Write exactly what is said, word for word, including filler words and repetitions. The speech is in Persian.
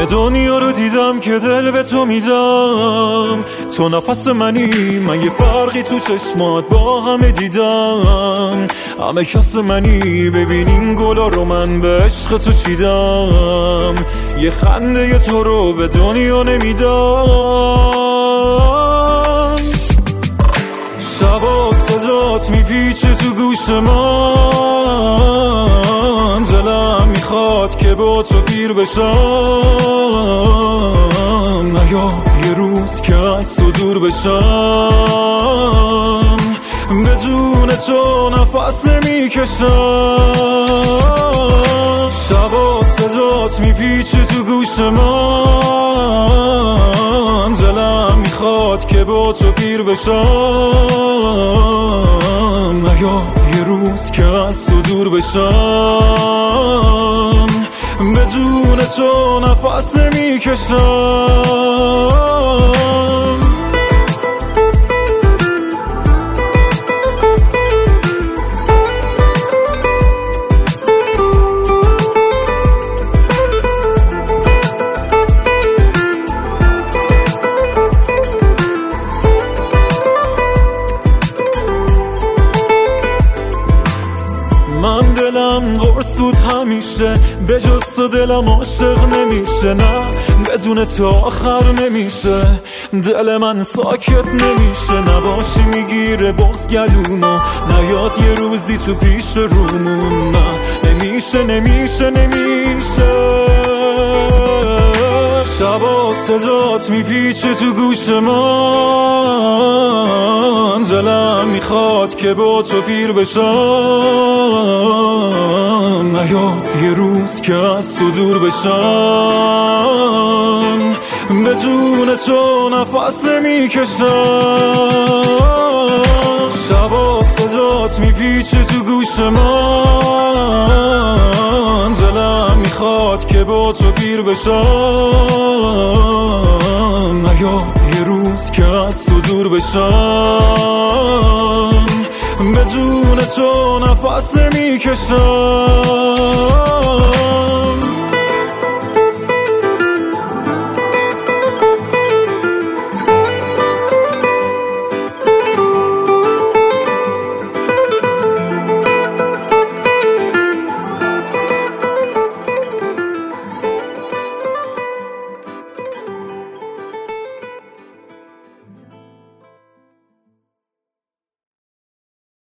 همه دنیا رو دیدم که دل به تو میدم، تو نفس منی، من یه فرقی تو چشمات با همه دیدم، همه کس منی، ببین این گلا رو من به عشق تو چیدم، یه خنده تو رو به دنیا نمیدم. شبا صدات میپیچه تو گوش من، دلم میخواد که با تو پیر بشم، نیاد یه روز که از تو دور بشم، بدون تو نفس نمیکشم. شبا صدات میپیچه تو گوش من، دلم میخواد که با تو پیر بشم، نیاد یه روز که از تو دور بشم، بدون تو نفس نمیکشم. من دلم قرص بود همیشه، به جز تو دلم عاشق نمیشه، نه بدون تو آخر نمیشه، دل من ساکت نمیشه، نباشی میگیره بغض گلومو، نیاد یه روزی تو پیش رومون، نه نمیشه نمیشه نمیشه. شبا صدات میپیچه تو گوش من، دلم میخواد که با تو پیر بشم، نیاد یه روز که از تو دور بشم، بدون تو نفس نمیکشم. شبا صدات میپیچه تو گوش من، دلم میخواد که با تو پیر بشم، نیاد یه روز که از تو دور بشم، بدون تو نفس نمیکشم.